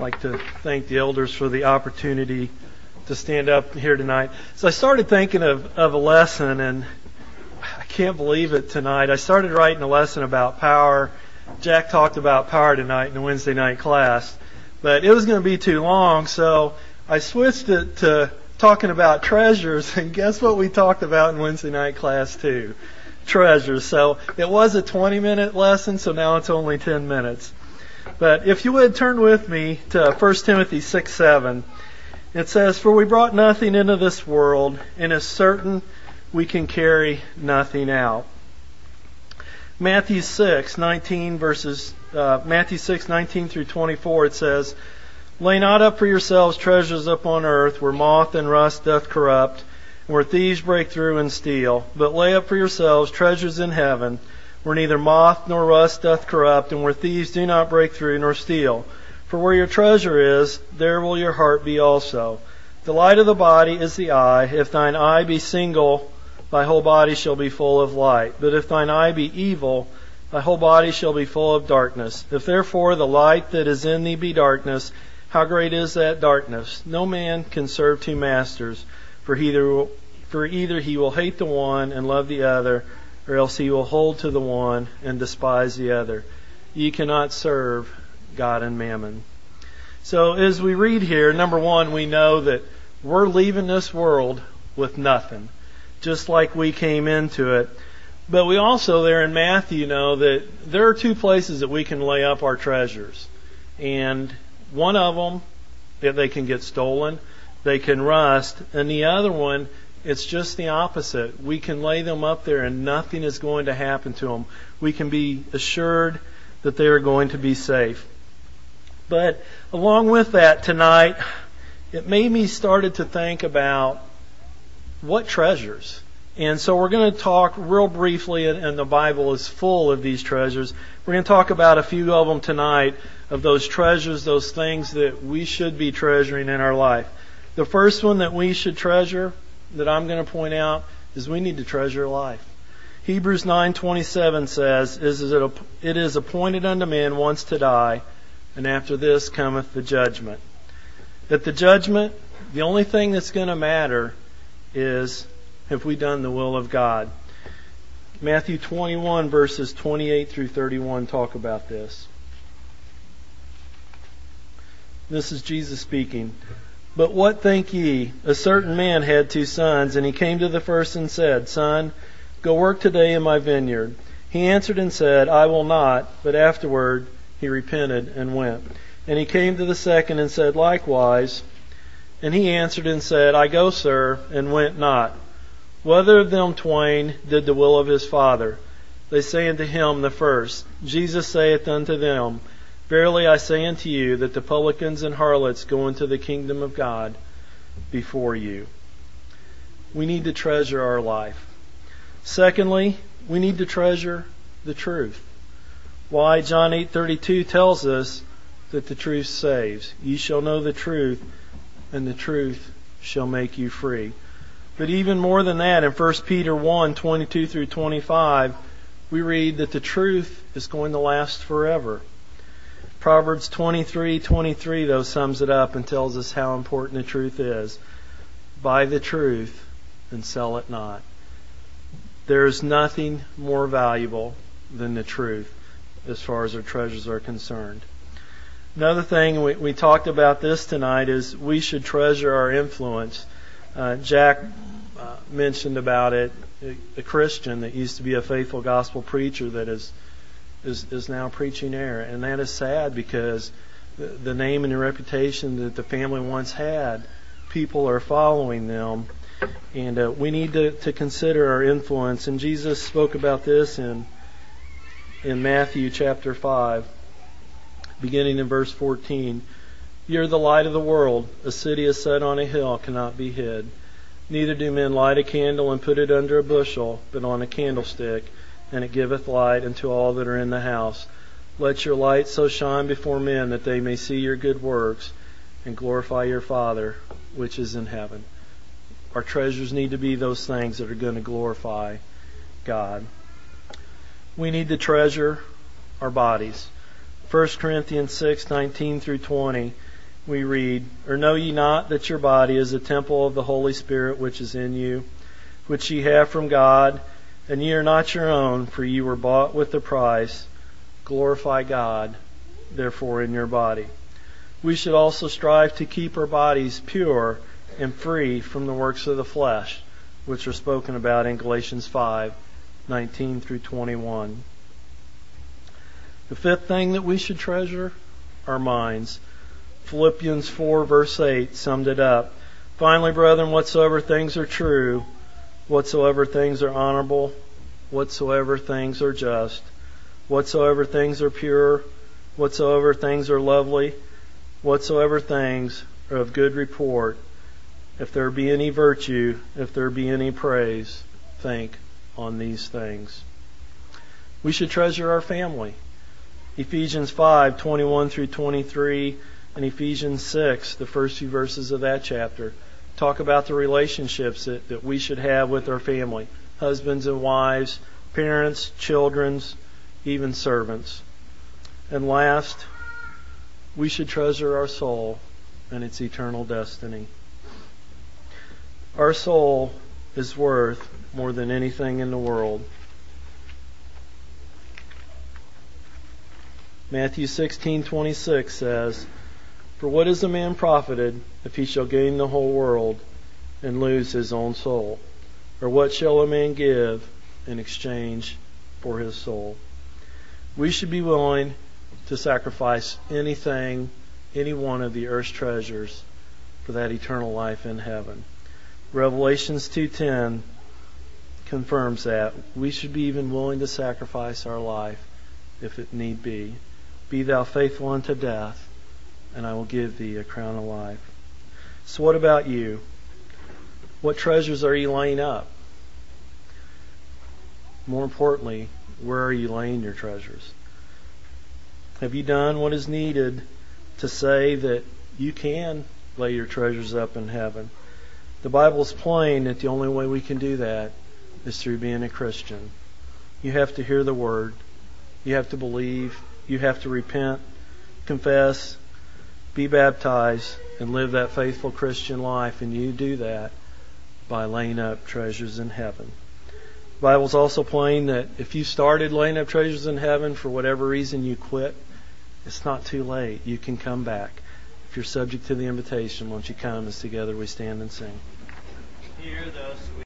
like to thank the elders for the opportunity to stand up here tonight. So I started thinking of a lesson, and I can't believe it tonight. I started writing a lesson about power. Jack talked about power tonight in the Wednesday night class, but it was going to be too long, so I switched it to talking about treasures, and guess what we talked about in Wednesday night class too? Treasures. So it was a 20-minute lesson, so now it's only 10 minutes. But if you would turn with me to 1 Timothy 6:7, it says, "For we brought nothing into this world, and is certain we can carry nothing out." Matthew 6:19 through 24, it says, "Lay not up for yourselves treasures upon earth, where moth and rust doth corrupt, and where thieves break through and steal. But lay up for yourselves treasures in heaven, where neither moth nor rust doth corrupt, and where thieves do not break through nor steal. For where your treasure is, there will your heart be also. The light of the body is the eye. If thine eye be single, thy whole body shall be full of light. But if thine eye be evil, thy whole body shall be full of darkness. If therefore the light that is in thee be darkness, how great is that darkness? No man can serve two masters, for either he will hate the one and love the other, or else he will hold to the one and despise the other. Ye cannot serve God and mammon." So as we read here, number one, we know that we're leaving this world with nothing, just like we came into it. But we also, there in Matthew, know that there are two places that we can lay up our treasures. And one of them, they can get stolen, they can rust, and the other one, it's just the opposite. We can lay them up there and nothing is going to happen to them. We can be assured that they are going to be safe. But along with that tonight, it made me started to think about what treasures. And so we're going to talk real briefly, and the Bible is full of these treasures. We're going to talk about a few of them tonight, of those treasures, those things that we should be treasuring in our life. The first one that we should treasure, that I'm going to point out, is we need to treasure life. Hebrews 9:27 says, "It is appointed unto man once to die, and after this cometh the judgment." At the judgment, the only thing that's going to matter is, have we done the will of God? Matthew 21 verses 28 through 31 talk about this. This is Jesus speaking. "But what think ye? A certain man had 2 sons, and he came to the first and said, Son, go work today in my vineyard. He answered and said, I will not. But afterward he repented and went. And he came to the second and said likewise. And he answered and said, I go, sir, and went not. Whether of them twain did the will of his father? They say unto him, the first. Jesus saith unto them, Verily I say unto you, that the publicans and harlots go into the kingdom of God before you." We need to treasure our life. Secondly, we need to treasure the truth. Why? John 8:32 tells us that the truth saves. Ye shall know the truth, and the truth shall make you free. But even more than that, in 1 Peter 1:22 through 25, we read that the truth is going to last forever. Proverbs 23:23, though, sums it up and tells us how important the truth is. Buy the truth and sell it not. There is nothing more valuable than the truth as far as our treasures are concerned. Another thing, we talked about this tonight, is we should treasure our influence. Jack mentioned about it, a Christian that used to be a faithful gospel preacher that is now preaching error. And that is sad, because the name and the reputation that the family once had, people are following them. And we need to consider our influence. And Jesus spoke about this in Matthew chapter 5, beginning in verse 14. "Ye are the light of the world. A city is set on a hill cannot be hid. Neither do men light a candle and put it under a bushel, but on a candlestick, and it giveth light unto all that are in the house. Let your light so shine before men that they may see your good works and glorify your Father which is in heaven." Our treasures need to be those things that are going to glorify God. We need to treasure our bodies. 1 Corinthians 6:19 through 20 we read, "Or know ye not that your body is a temple of the Holy Spirit which is in you, which ye have from God, and ye are not your own, for ye were bought with a price. Glorify God, therefore, in your body." We should also strive to keep our bodies pure and free from the works of the flesh, which are spoken about in Galatians 5:19 through 21. The fifth thing that we should treasure, our minds. Philippians 4 verse 8 summed it up. "Finally, brethren, whatsoever things are true, whatsoever things are honorable, whatsoever things are just, whatsoever things are pure, whatsoever things are lovely, whatsoever things are of good report, if there be any virtue, if there be any praise, think on these things." We should treasure our family. Ephesians 5:21 through 23 and Ephesians 6, the first few verses of that chapter, talk about the relationships that we should have with our family. Husbands and wives, parents, children, even servants. And last, we should treasure our soul and its eternal destiny. Our soul is worth more than anything in the world. Matthew 16:26 says, "For what is a man profited if he shall gain the whole world and lose his own soul? Or what shall a man give in exchange for his soul?" We should be willing to sacrifice anything, any one of the earth's treasures for that eternal life in heaven. Revelations 2:10 confirms that. We should be even willing to sacrifice our life if it need be. "Be thou faithful unto death, and I will give thee a crown of life." So what about you? What treasures are you laying up? More importantly, where are you laying your treasures? Have you done what is needed to say that you can lay your treasures up in heaven? The Bible is plain that the only way we can do that is through being a Christian. You have to hear the Word. You have to believe. You have to repent, confess, be baptized, and live that faithful Christian life. And you do that by laying up treasures in heaven. The Bible's also plain that if you started laying up treasures in heaven, for whatever reason you quit, it's not too late. You can come back. If you're subject to the invitation, won't you come as together we stand and sing? Hear those